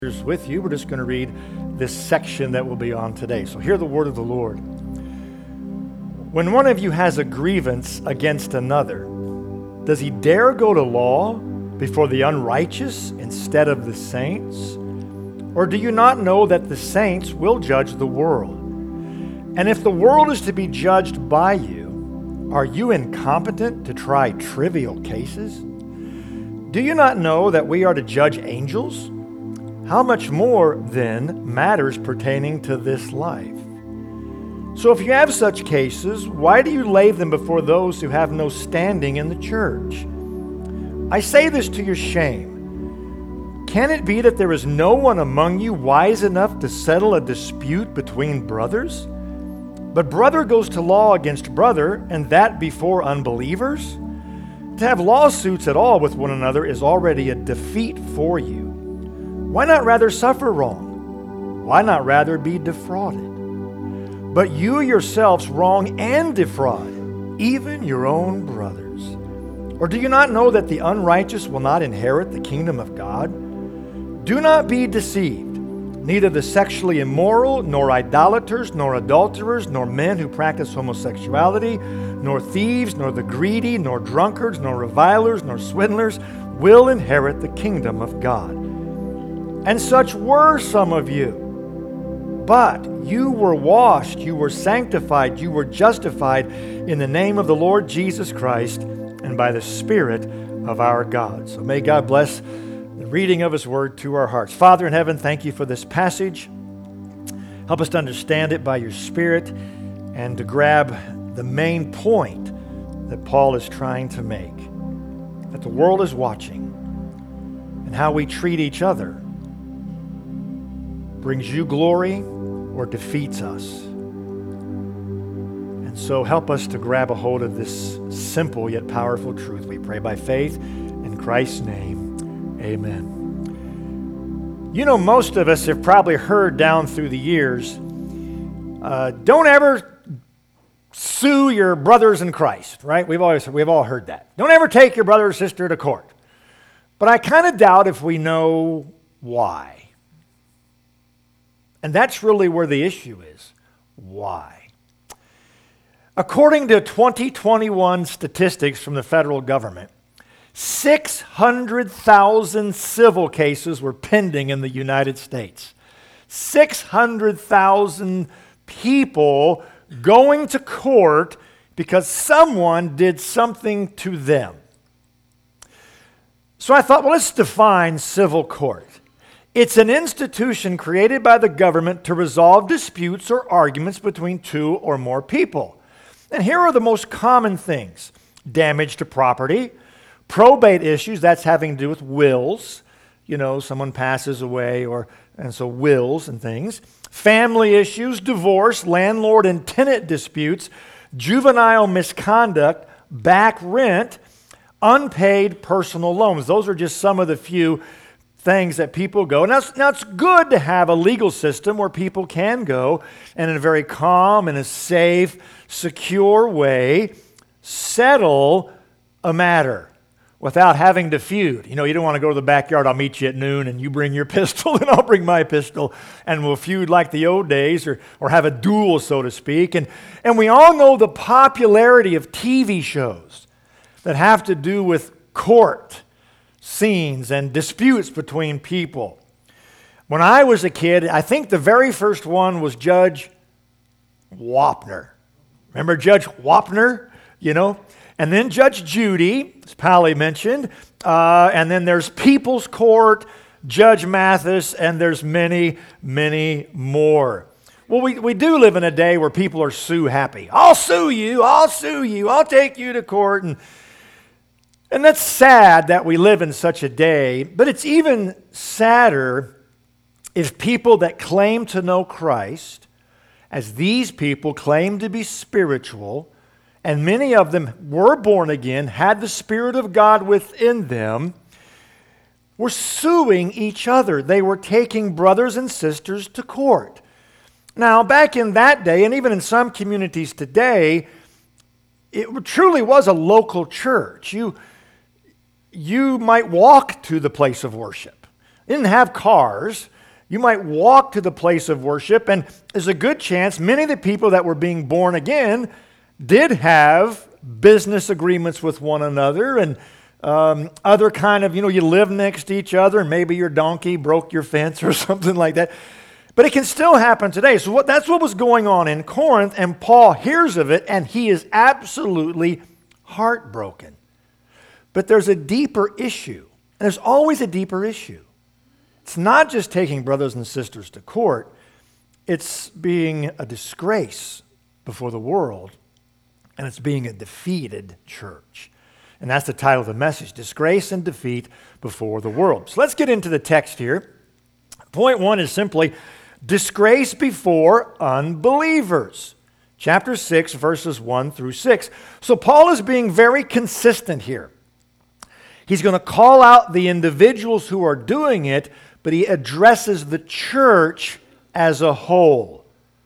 With you. We're just going to read this section that will be on today. So hear the word of the Lord. When one of you has a grievance against another, does he dare go to law before the unrighteous instead of the saints? Or do you not know that the saints will judge the world? And if the world is to be judged by you, are you incompetent to try trivial cases? Do you not know that we are to judge angels? How much more, then, matters pertaining to this life? So if you have such cases, why do you lay them before those who have no standing in the church? I say this to your shame. Can it be that there is no one among you wise enough to settle a dispute between brothers? But brother goes to law against brother, and that before unbelievers? To have lawsuits at all with one another is already a defeat for you. Why not rather suffer wrong? Why not rather be defrauded? But you yourselves wrong and defraud, even your own brothers. Or do you not know that the unrighteous will not inherit the kingdom of God? Do not be deceived. Neither the sexually immoral, nor idolaters, nor adulterers, nor men who practice homosexuality, nor thieves, nor the greedy, nor drunkards, nor revilers, nor swindlers will inherit the kingdom of God. And such were some of you. But you were washed, you were sanctified, you were justified in the name of the Lord Jesus Christ and by the Spirit of our God. So may God bless the reading of His Word to our hearts. Father in heaven, thank you for this passage. Help us to understand it by your Spirit and to grab the main point that Paul is trying to make. That the world is watching and how we treat each other brings you glory or defeats us. And so help us to grab a hold of this simple yet powerful truth. We pray by faith in Christ's name. Amen. You know, most of us have probably heard down through the years, don't ever sue your brothers in Christ, right? We've all heard that. Don't ever take your brother or sister to court. But I kind of doubt if we know why. And that's really where the issue is. Why? According to 2021 statistics from the federal government, 600,000 civil cases were pending in the United States. 600,000 people going to court because someone did something to them. So I thought, well, let's define civil court. It's an institution created by the government to resolve disputes or arguments between two or more people. And here are the most common things: damage to property, probate issues, that's having to do with wills. You know, someone passes away, and so wills and things. Family issues, divorce, landlord and tenant disputes, juvenile misconduct, back rent, unpaid personal loans. Those are just some of the few things that people go. Now it's good to have a legal system where people can go and in a very calm and a safe, secure way settle a matter without having to feud. You know, you don't want to go to the backyard, I'll meet you at noon and you bring your pistol and I'll bring my pistol and we'll feud like the old days or have a duel, so to speak. And we all know the popularity of TV shows that have to do with court scenes and disputes between people. When I was a kid, I think the very first one was Judge Wapner. Remember Judge Wapner? You know? And then Judge Judy, as Pally mentioned. And then there's People's Court, Judge Mathis, and there's many, many more. Well, we do live in a day where people are sue happy. I'll sue you, I'll take you to court. And that's sad that we live in such a day, but it's even sadder if people that claim to know Christ, as these people claim to be spiritual, and many of them were born again, had the Spirit of God within them, were suing each other. They were taking brothers and sisters to court. Now, back in that day, and even in some communities today, it truly was a local church. You might walk to the place of worship. They didn't have cars. You might walk to the place of worship, and there's a good chance many of the people that were being born again did have business agreements with one another and other kind of, you live next to each other, and maybe your donkey broke your fence or something like that. But it can still happen today. So that's what was going on in Corinth, and Paul hears of it, and he is absolutely heartbroken. But there's a deeper issue, and there's always a deeper issue. It's not just taking brothers and sisters to court. It's being a disgrace before the world, and it's being a defeated church. And that's the title of the message, Disgrace and Defeat Before the World. So let's get into the text here. Point one is simply disgrace before unbelievers. Chapter 6, verses 1 through 6. So Paul is being very consistent here. He's going to call out the individuals who are doing it, but he addresses the church as a whole.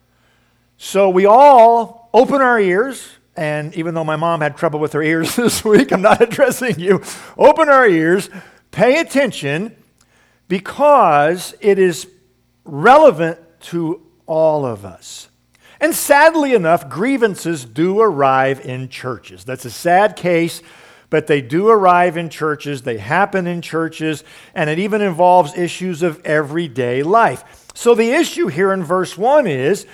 So we all open our ears, and even though my mom had trouble with her ears this week, I'm not addressing you. Open our ears, pay attention, because it is relevant to all of us. And sadly enough, grievances do arrive in churches. That's a sad case, but they do arrive in churches. They happen in churches, and it even involves issues of everyday life. So the issue here in verse 1 is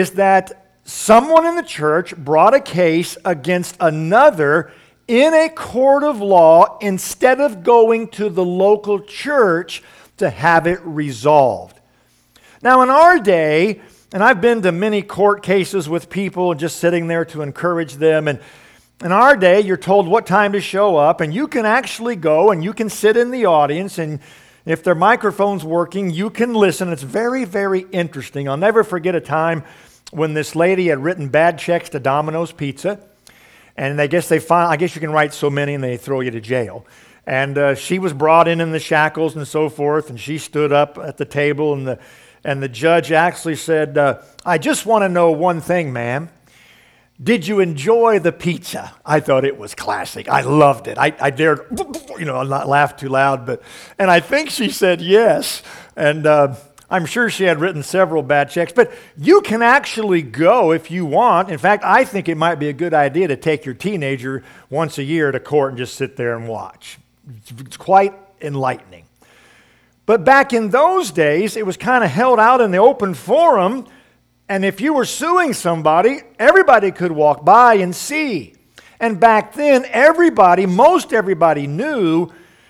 that someone in the church brought a case against another in a court of law instead of going to the local church to have it resolved. Now, in our day, and I've been to many court cases with people just sitting there to encourage them, and in our day, you're told what time to show up, and you can actually go and you can sit in the audience, and if their microphone's working, you can listen. It's very, very interesting. I'll never forget a time when this lady had written bad checks to Domino's Pizza, and I guess you can write so many and they throw you to jail. And she was brought in the shackles and so forth, and she stood up at the table, and the judge actually said, I just want to know one thing, ma'am. Did you enjoy the pizza? I thought it was classic. I loved it. I dared, not laugh too loud, and I think she said yes. And I'm sure she had written several bad checks. But you can actually go if you want. In fact, I think it might be a good idea to take your teenager once a year to court and just sit there and watch. It's quite enlightening. But back in those days, it was kind of held out in the open forum. And if you were suing somebody, everybody could walk by and see. And back then, most everybody knew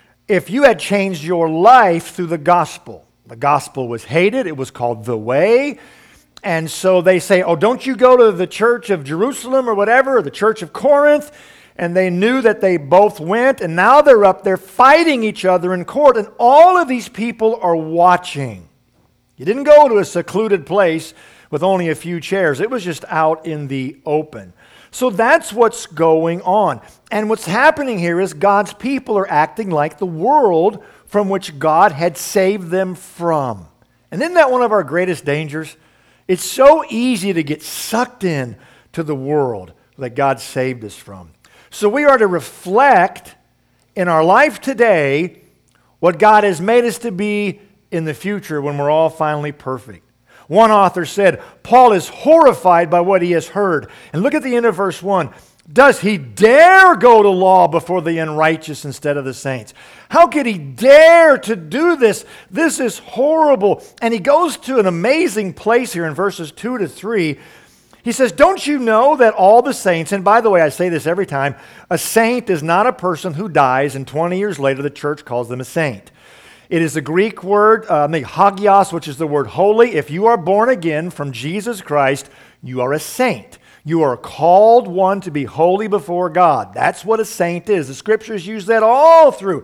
if you had changed your life through the gospel. The gospel was hated. It was called the way. And so they say, don't you go to the church of Jerusalem or whatever, or the church of Corinth? And they knew that they both went, and now they're up there fighting each other in court, and all of these people are watching. You didn't go to a secluded place with only a few chairs. It was just out in the open. So that's what's going on. And what's happening here is God's people are acting like the world from which God had saved them from. And isn't that one of our greatest dangers? It's so easy to get sucked in to the world that God saved us from. So we are to reflect in our life today what God has made us to be in the future when we're all finally perfect. One author said, Paul is horrified by what he has heard. And look at the end of verse 1. Does he dare go to law before the unrighteous instead of the saints? How could he dare to do this? This is horrible. And he goes to an amazing place here in verses 2 to 3. He says, don't you know that all the saints, and by the way, I say this every time, a saint is not a person who dies and 20 years later the church calls them a saint. It is the Greek word, hagios, which is the word holy. If you are born again from Jesus Christ, you are a saint. You are called one to be holy before God. That's what a saint is. The scriptures use that all through.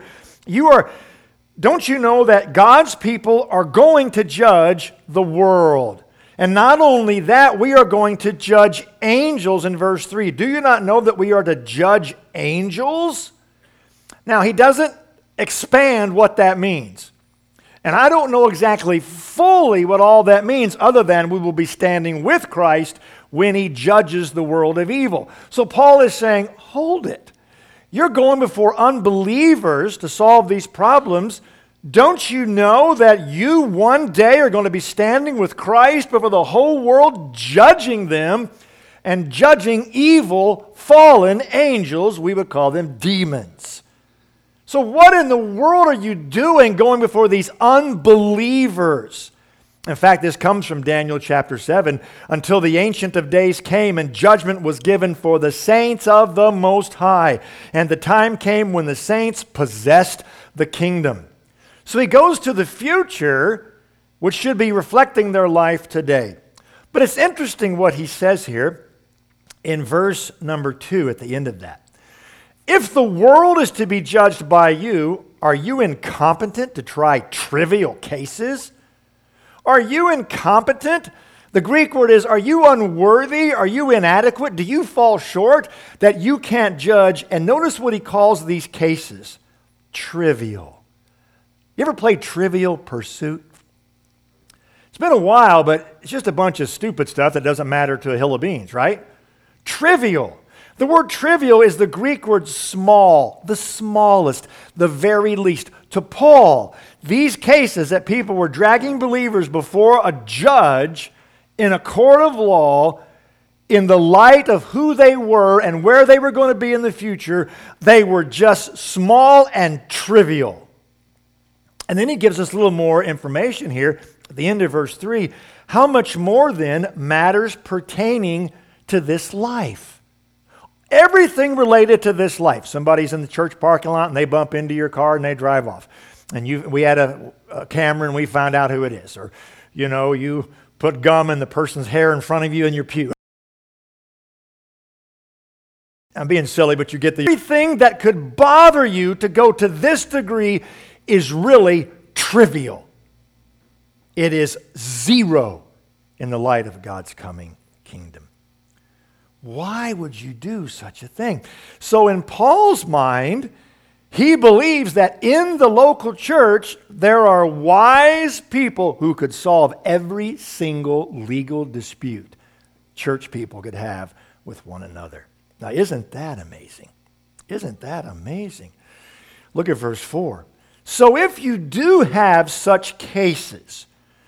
Don't you know that God's people are going to judge the world? And not only that, we are going to judge angels in verse 3. Do you not know that we are to judge angels? Now, he doesn't expand what that means. And I don't know exactly fully what all that means, other than we will be standing with Christ when he judges the world of evil. So Paul is saying, hold it. You're going before unbelievers to solve these problems. Don't you know that you one day are going to be standing with Christ before the whole world, judging them and judging evil, fallen angels? We would call them demons. So what in the world are you doing going before these unbelievers? In fact, this comes from Daniel chapter 7. Until the Ancient of Days came and judgment was given for the saints of the Most High. And the time came when the saints possessed the kingdom. So he goes to the future, which should be reflecting their life today. But it's interesting what he says here in verse number 2 at the end of that. If the world is to be judged by you, are you incompetent to try trivial cases? Are you incompetent? The Greek word is, are you unworthy? Are you inadequate? Do you fall short that you can't judge? And notice what he calls these cases, trivial. You ever played Trivial Pursuit? It's been a while, but it's just a bunch of stupid stuff that doesn't matter to a hill of beans, right? Trivial. The word trivial is the Greek word small, the smallest, the very least. To Paul, these cases that people were dragging believers before a judge in a court of law, in the light of who they were and where they were going to be in the future, they were just small and trivial. And then he gives us a little more information here at the end of verse 3. How much more then matters pertaining to this life? Everything related to this life. Somebody's in the church parking lot and they bump into your car and they drive off. And we had a camera and we found out who it is. Or, you put gum in the person's hair in front of you in your pew. I'm being silly, but you get the... Everything that could bother you to go to this degree is really trivial. It is zero in the light of God's coming kingdom. Why would you do such a thing? So in Paul's mind, he believes that in the local church, there are wise people who could solve every single legal dispute church people could have with one another. Now, isn't that amazing? Isn't that amazing? Look at verse 4. So if you do have such cases,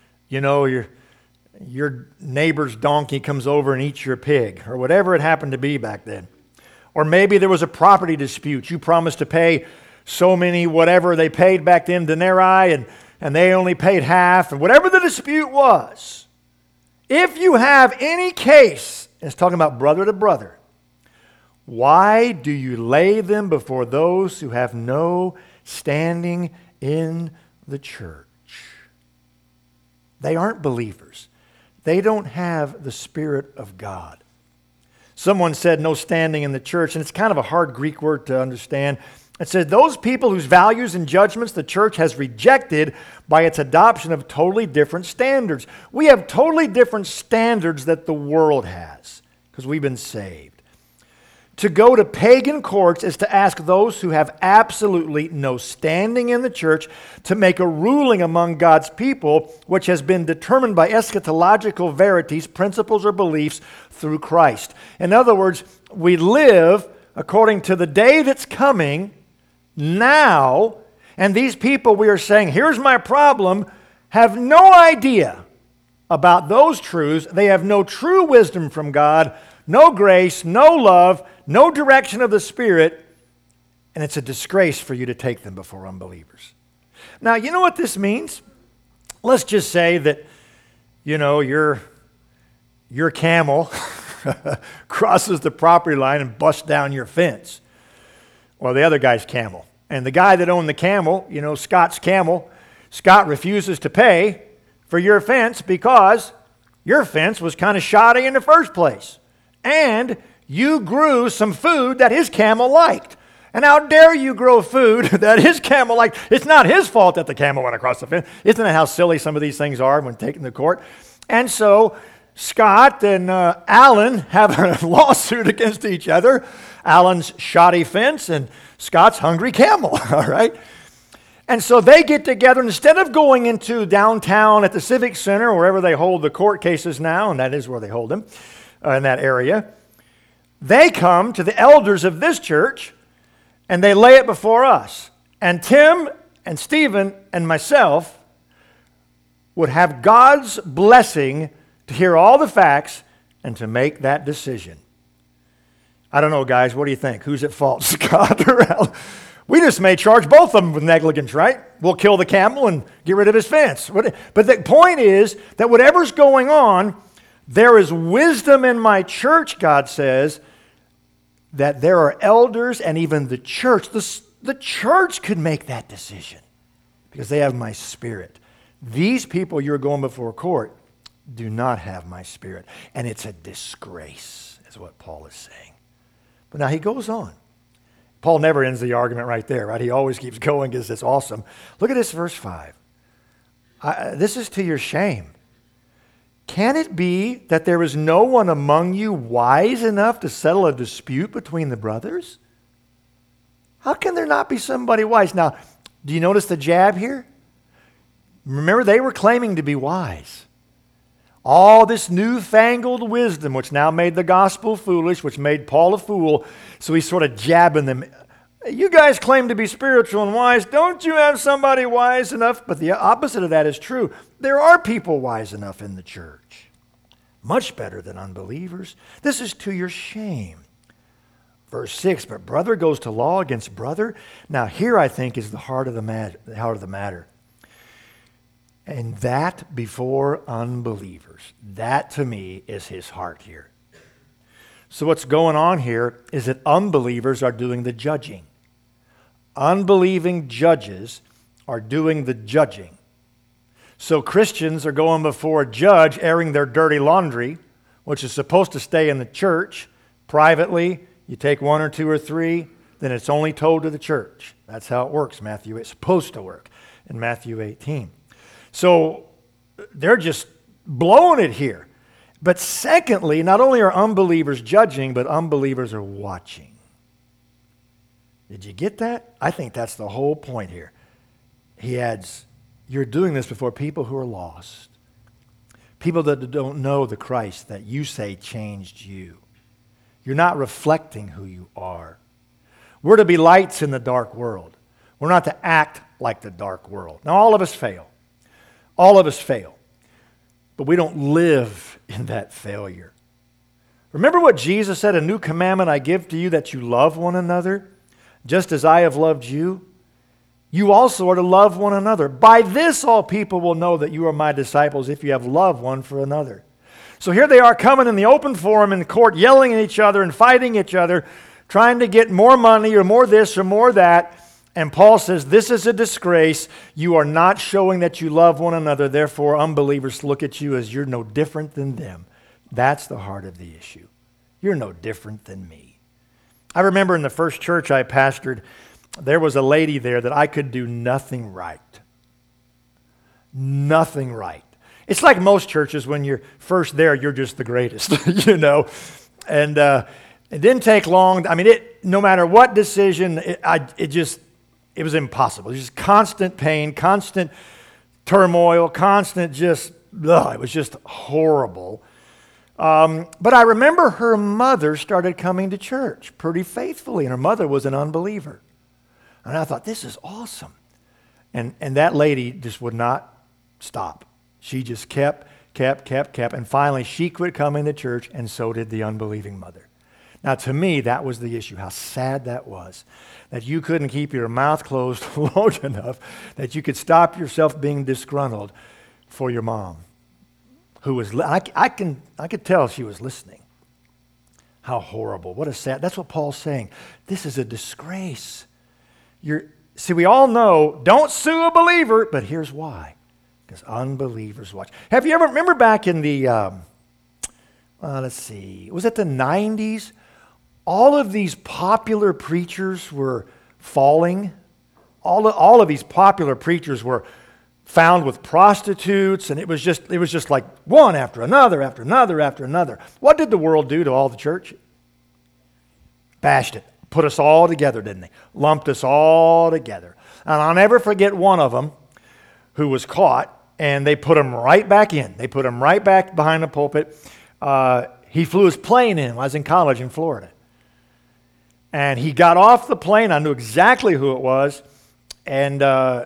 your neighbor's donkey comes over and eats your pig, or whatever it happened to be back then. Or maybe there was a property dispute. You promised to pay so many, whatever they paid back then, denarii, and they only paid half, or whatever the dispute was. If you have any case, and it's talking about brother to brother, why do you lay them before those who have no standing in the church? They aren't believers. They don't have the Spirit of God. Someone said no standing in the church, and it's kind of a hard Greek word to understand. It said those people whose values and judgments the church has rejected by its adoption of totally different standards. We have totally different standards that the world has because we've been saved. To go to pagan courts is to ask those who have absolutely no standing in the church to make a ruling among God's people, which has been determined by eschatological verities, principles, or beliefs through Christ. In other words, we live according to the day that's coming now, and these people we are saying, here's my problem, have no idea about those truths. They have no true wisdom from God, no grace, no love, no direction of the Spirit, and it's a disgrace for you to take them before unbelievers. Now, you know what this means? Let's just say that, your camel crosses the property line and busts down your fence. Well, the other guy's camel. And the guy that owned the camel, Scott's camel, Scott refuses to pay for your fence because your fence was kind of shoddy in the first place. And you grew some food that his camel liked. And how dare you grow food that his camel liked? It's not his fault that the camel went across the fence. Isn't that how silly some of these things are when taken to court? And so Scott and Alan have a lawsuit against each other. Alan's shoddy fence and Scott's hungry camel, all right? And so they get together, and instead of going into downtown at the Civic Center, wherever they hold the court cases now, and that is where they hold them, in that area, they come to the elders of this church, and they lay it before us. And Tim and Stephen and myself would have God's blessing to hear all the facts and to make that decision. I don't know, guys. What do you think? Who's at fault? Scott or Al? We just may charge both of them with negligence, right? We'll kill the camel and get rid of his fence. But the point is that whatever's going on, there is wisdom in my church, God says, that there are elders and even the church. The church could make that decision because they have my Spirit. These people you're going before court do not have my Spirit. And it's a disgrace, is what Paul is saying. But now he goes on. Paul never ends the argument right there, right? He always keeps going because it's awesome. Look at this, verse 5. This is to your shame. Can it be that there is no one among you wise enough to settle a dispute between the brothers? How can there not be somebody wise? Now, do you notice the jab here? Remember, they were claiming to be wise. All this newfangled wisdom, which now made the gospel foolish, which made Paul a fool, so he's sort of jabbing them. You guys claim to be spiritual and wise. Don't you have somebody wise enough? But the opposite of that is true. There are people wise enough in the church. Much better than unbelievers. This is to your shame. Verse 6, but brother goes to law against brother. Now here I think is the heart of the matter. And that before unbelievers. That to me is his heart here. So what's going on here is that unbelievers are doing the judging. Unbelieving judges are doing the judging. So Christians are going before a judge airing their dirty laundry, which is supposed to stay in the church privately. You take one or two or three, then it's only told to the church. That's how it works, Matthew. It's supposed to work in Matthew 18. So they're just blowing it here. But secondly, not only are unbelievers judging, but unbelievers are watching. Did you get that? I think that's the whole point here. He adds, you're doing this before people who are lost. People that don't know the Christ that you say changed you. You're not reflecting who you are. We're to be lights in the dark world. We're not to act like the dark world. Now, all of us fail. All of us fail. But we don't live in that failure. Remember what Jesus said, a new commandment I give to you, that you love one another, just as I have loved you. You also are to love one another. By this all people will know that you are my disciples, if you have love one for another. So here they are coming in the open forum in the court, yelling at each other and fighting each other, trying to get more money or more this or more that. And Paul says, this is a disgrace. You are not showing that you love one another. Therefore, unbelievers look at you as you're no different than them. That's the heart of the issue. You're no different than me. I remember in the first church I pastored, there was a lady there that I could do nothing right. Nothing right. It's like most churches, when you're first there, you're just the greatest, you know. And it didn't take long. I mean, no matter what decision, it was impossible. It was just constant pain, constant turmoil, constant it was just horrible. But I remember her mother started coming to church pretty faithfully, and her mother was an unbeliever. And I thought, this is awesome. And that lady just would not stop. She just kept, and finally she quit coming to church, and so did the unbelieving mother. Now, to me, that was the issue, how sad that was, that you couldn't keep your mouth closed long enough that you could stop yourself being disgruntled for your mom, who was, I could tell she was listening. How horrible. What a sad, that's what Paul's saying. This is a disgrace. See, we all know, don't sue a believer, but here's why. Because unbelievers watch. Have you ever, remember back in the, let's see, was it the 90s? All of these popular preachers were falling. All of these popular preachers were found with prostitutes, and it was just like one after another, after another, after another. What did the world do to all the church? Bashed it. Put us all together, didn't they? Lumped us all together. And I'll never forget one of them who was caught, and they put him right back in. They put him right back behind the pulpit. He flew his plane in. I was in college in Florida. And he got off the plane. I knew exactly who it was. And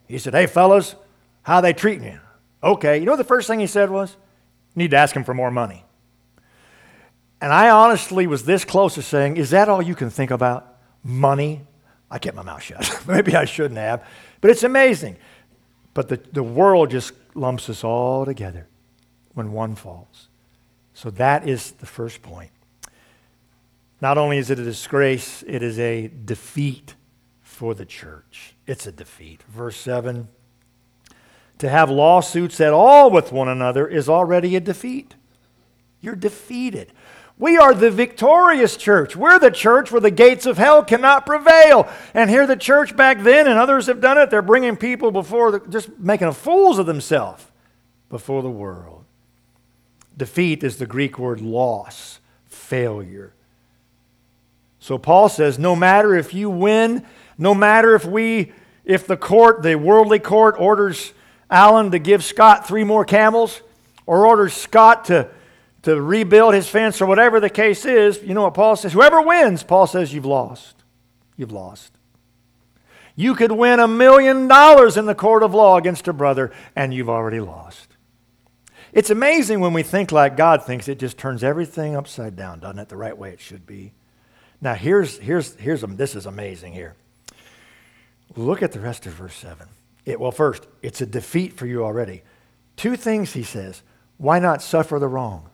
He said, hey, fellas, how are they treating you? Okay. You know what the first thing he said was? You need to ask him for more money. And I honestly was this close to saying, is that all you can think about? Money? I kept my mouth shut. Maybe I shouldn't have. But it's amazing. But the world just lumps us all together when one falls. So that is the first point. Not only is it a disgrace, it is a defeat for the church. It's a defeat. Verse 7, to have lawsuits at all with one another is already a defeat. You're defeated. We are the victorious church. We're the church where the gates of hell cannot prevail. And here the church back then, and others have done it, they're bringing people before, just making fools of themselves before the world. Defeat is the Greek word loss, failure. So Paul says, no matter if you win, no matter if the court, the worldly court, orders Alan to give Scott 3 more camels, or orders Scott to rebuild his fence, or whatever the case is, you know what Paul says? Whoever wins, Paul says, you've lost. You've lost. You could win $1 million in the court of law against a brother, and you've already lost. It's amazing when we think like God thinks. It just turns everything upside down, doesn't it? The right way it should be. Now, this is amazing here. Look at the rest of verse 7. First, it's a defeat for you already. 2 things he says. Why not suffer the wrong?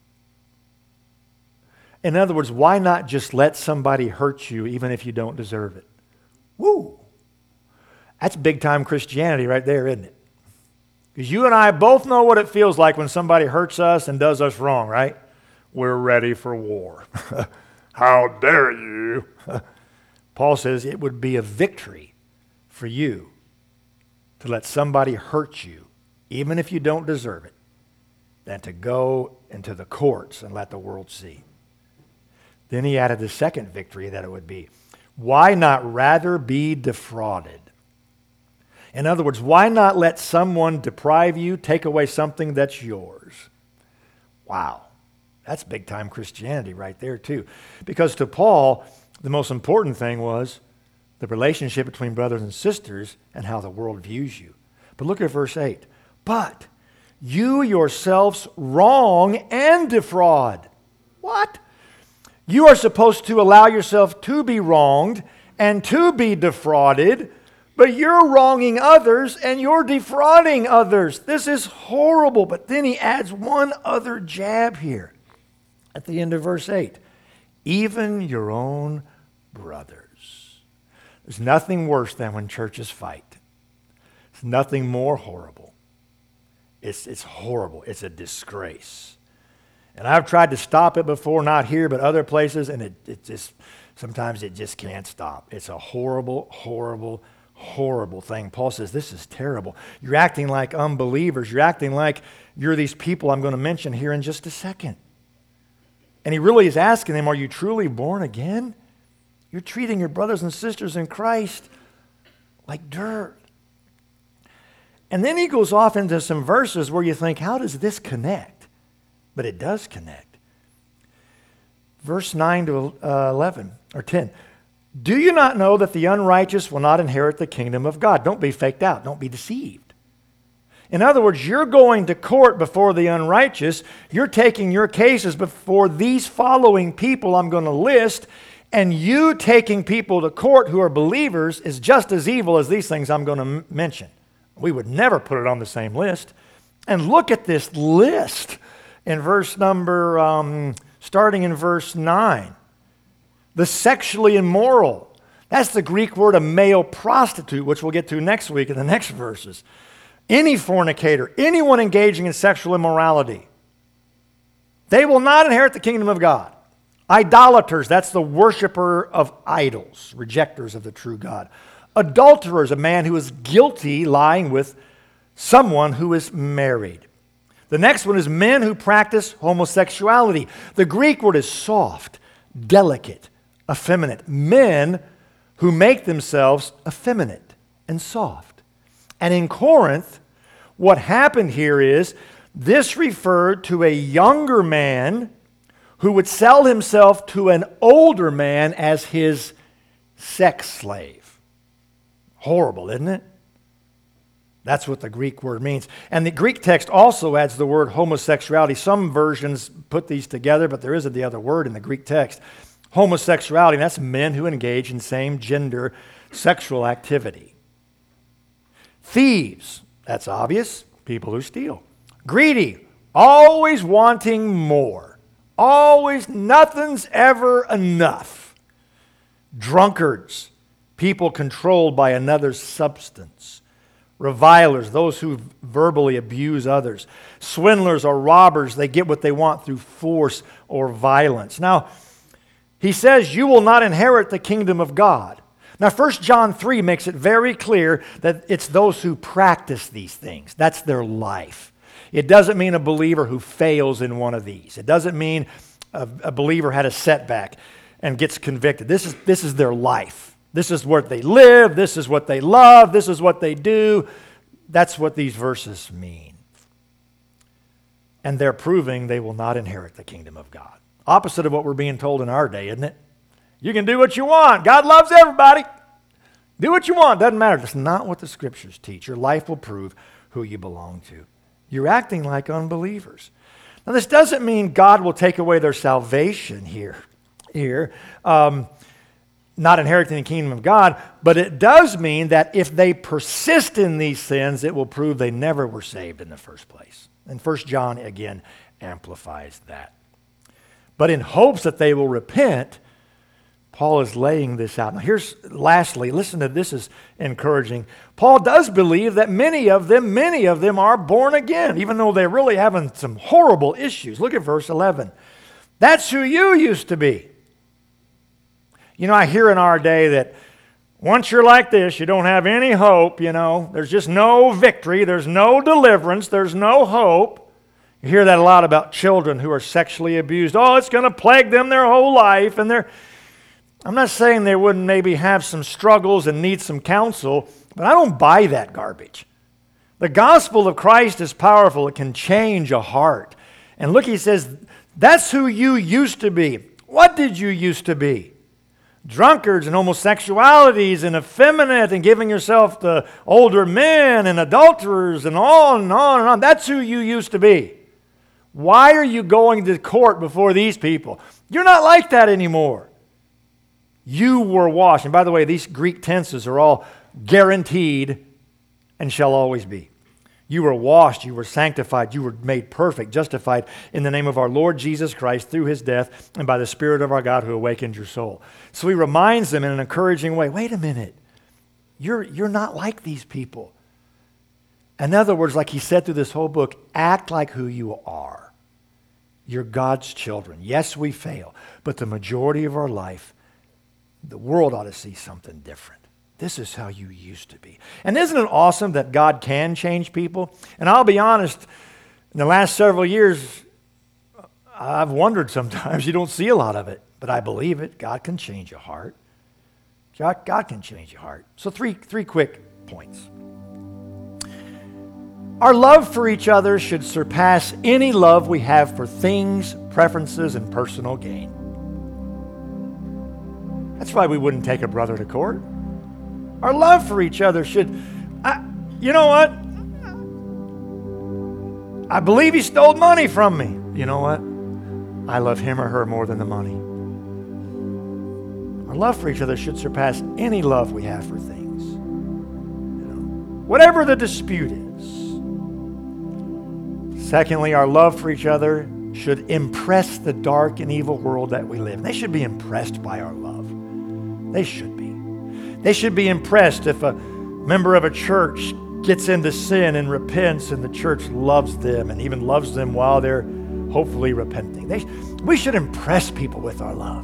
In other words, why not just let somebody hurt you even if you don't deserve it? Woo! That's big-time Christianity right there, isn't it? Because you and I both know what it feels like when somebody hurts us and does us wrong, right? We're ready for war. How dare you? Paul says it would be a victory for you to let somebody hurt you, even if you don't deserve it, than to go into the courts and let the world see. Then he added the second victory that it would be. Why not rather be defrauded? In other words, why not let someone deprive you, take away something that's yours? Wow. That's big-time Christianity right there, too. Because to Paul, the most important thing was the relationship between brothers and sisters and how the world views you. But look at verse 8. But you yourselves wrong and defraud. What? You are supposed to allow yourself to be wronged and to be defrauded, but you're wronging others and you're defrauding others. This is horrible. But then he adds one other jab here at the end of verse 8. Even your own brothers. There's nothing worse than when churches fight. There's nothing more horrible. It's horrible. It's a disgrace. And I've tried to stop it before, not here, but other places, and it just, sometimes it just can't stop. It's a horrible, horrible, horrible thing. Paul says, this is terrible. You're acting like unbelievers. You're acting like you're these people I'm going to mention here in just a second. And he really is asking them, are you truly born again? You're treating your brothers and sisters in Christ like dirt. And then he goes off into some verses where you think, how does this connect? But it does connect. Verse 9 to 11, or 10. Do you not know that the unrighteous will not inherit the kingdom of God? Don't be faked out. Don't be deceived. In other words, you're going to court before the unrighteous. You're taking your cases before these following people I'm going to list, and you taking people to court who are believers is just as evil as these things I'm going to mention. We would never put it on the same list. And look at this list in verse number, starting in verse 9. The sexually immoral. That's the Greek word, a male prostitute, which we'll get to next week in the next verses. Any fornicator, anyone engaging in sexual immorality, they will not inherit the kingdom of God. Idolaters, that's the worshiper of idols, rejectors of the true God. Adulterers, a man who is guilty lying with someone who is married. The next one is men who practice homosexuality. The Greek word is soft, delicate, effeminate. Men who make themselves effeminate and soft. And in Corinth, what happened here is this referred to a younger man who would sell himself to an older man as his sex slave. Horrible, isn't it? That's what the Greek word means. And the Greek text also adds the word homosexuality. Some versions put these together, but there isn't the other word in the Greek text. Homosexuality, that's men who engage in same-gender sexual activity. Thieves, that's obvious, people who steal. Greedy, always wanting more. Always, nothing's ever enough. Drunkards, people controlled by another's substance. Revilers, those who verbally abuse others. Swindlers or robbers, they get what they want through force or violence. Now, he says, you will not inherit the kingdom of God. Now, 1 John 3 makes it very clear that it's those who practice these things. That's their life. It doesn't mean a believer who fails in one of these. It doesn't mean a believer had a setback and gets convicted. This is their life. This is where they live. This is what they love. This is what they do. That's what these verses mean. And they're proving they will not inherit the kingdom of God. Opposite of what we're being told in our day, isn't it? You can do what you want. God loves everybody. Do what you want. Doesn't matter. That's not what the Scriptures teach. Your life will prove who you belong to. You're acting like unbelievers. Now, this doesn't mean God will take away their salvation here. Not inheriting the kingdom of God, but it does mean that if they persist in these sins, it will prove they never were saved in the first place. And 1 John, again, amplifies that. But in hopes that they will repent, Paul is laying this out. Now lastly, listen to this, is encouraging. Paul does believe that many of them are born again, even though they're really having some horrible issues. Look at verse 11. That's who you used to be. You know, I hear in our day that once you're like this, you don't have any hope, There's just no victory. There's no deliverance. There's no hope. You hear that a lot about children who are sexually abused. Oh, it's going to plague them their whole life. And I'm not saying they wouldn't maybe have some struggles and need some counsel, but I don't buy that garbage. The gospel of Christ is powerful. It can change a heart. And look, he says, that's who you used to be. What did you used to be? Drunkards and homosexualities and effeminate and giving yourself to older men and adulterers and on and on and on. That's who you used to be. Why are you going to court before these people? You're not like that anymore. You were washed. And by the way, these Greek tenses are all guaranteed and shall always be. You were washed, you were sanctified, you were made perfect, justified in the name of our Lord Jesus Christ through his death and by the Spirit of our God who awakened your soul. So he reminds them in an encouraging way, wait a minute, you're not like these people. In other words, like he said through this whole book, act like who you are. You're God's children. Yes, we fail, but the majority of our life, the world ought to see something different. This is how you used to be. And isn't it awesome that God can change people? And I'll be honest, in the last several years, I've wondered sometimes. You don't see a lot of it, but I believe it. God can change your heart. God can change your heart. So three quick points. Our love for each other should surpass any love we have for things, preferences, and personal gain. That's why we wouldn't take a brother to court. Our love for each other should, you know what? I believe he stole money from me. You know what? I love him or her more than the money. Our love for each other should surpass any love we have for things. Whatever the dispute is. Secondly, our love for each other should impress the dark and evil world that we live in. They should be impressed by our love. They should be. They should be impressed if a member of a church gets into sin and repents and the church loves them and even loves them while they're hopefully repenting. We should impress people with our love.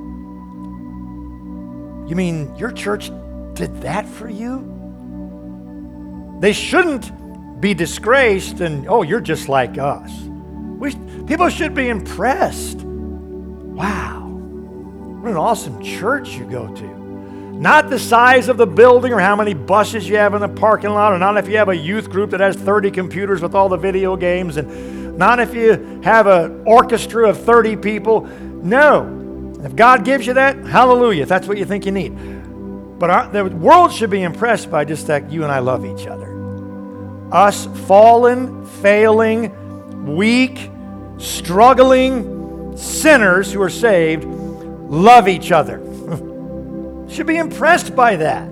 You mean your church did that for you? They shouldn't be disgraced and, oh, you're just like us. People should be impressed. Wow, what an awesome church you go to. Not the size of the building or how many buses you have in the parking lot, or not if you have a youth group that has 30 computers with all the video games, and not if you have an orchestra of 30 people. No. If God gives you that, hallelujah, if that's what you think you need. But the world should be impressed by just that you and I love each other. Us fallen, failing, weak, struggling sinners who are saved love each other. Should be impressed by that.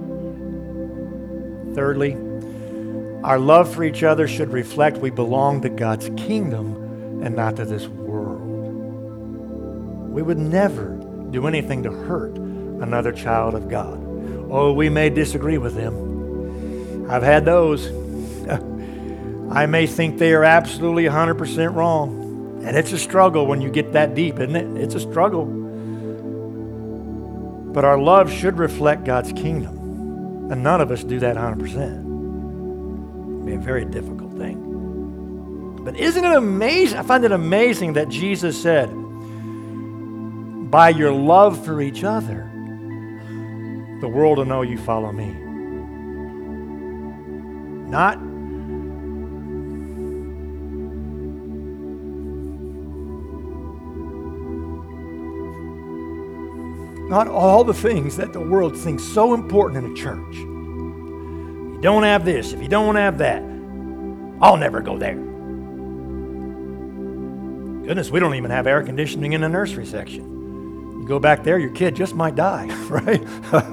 Thirdly, our love for each other should reflect we belong to God's kingdom and not to this world. We would never do anything to hurt another child of God. Oh, we may disagree with them. I've had those. I may think they are absolutely 100% wrong. And it's a struggle when you get that deep, isn't it? It's a struggle. But our love should reflect God's kingdom. And none of us do that 100%. It'd be a very difficult thing. But isn't it amazing? I find it amazing that Jesus said, by your love for each other, the world will know you follow me. Not all the things that the world thinks so important in a church. You don't have this, if you don't have that, I'll never go there. Goodness, we don't even have air conditioning in the nursery section. You go back there, your kid just might die, right?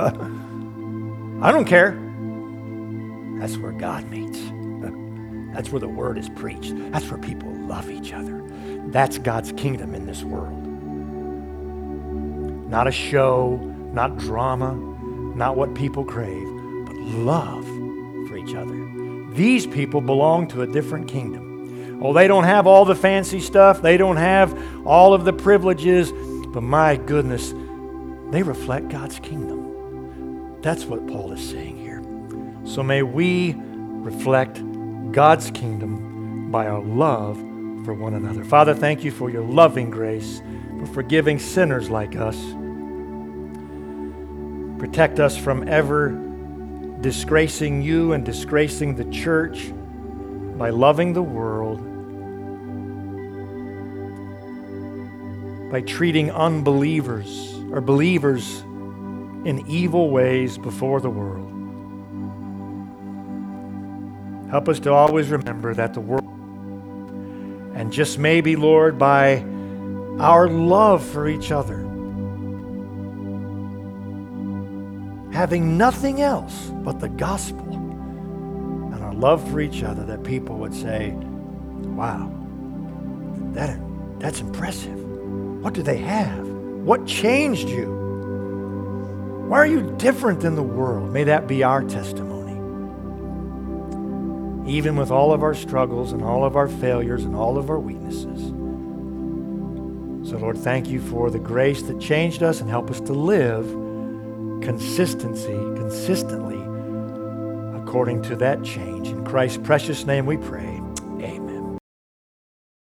I don't care. That's where God meets. That's where the word is preached. That's where people love each other. That's God's kingdom in this world. Not a show, not drama, not what people crave, but love for each other. These people belong to a different kingdom. Oh, they don't have all the fancy stuff. They don't have all of the privileges. But my goodness, they reflect God's kingdom. That's what Paul is saying here. So may we reflect God's kingdom by our love for one another. Father, thank you for your loving grace, for forgiving sinners like us. Protect us from ever disgracing you and disgracing the church by loving the world, by treating unbelievers or believers in evil ways before the world. Help us to always remember that the world, and just maybe, Lord, by our love for each other, having nothing else but the gospel and our love for each other, that people would say, wow, that's impressive. What do they have? What changed you? Why are you different than the world? May that be our testimony. Even with all of our struggles and all of our failures and all of our weaknesses. So, Lord, thank you for the grace that changed us, and help us to live consistently according to that change. In Christ's precious name we pray.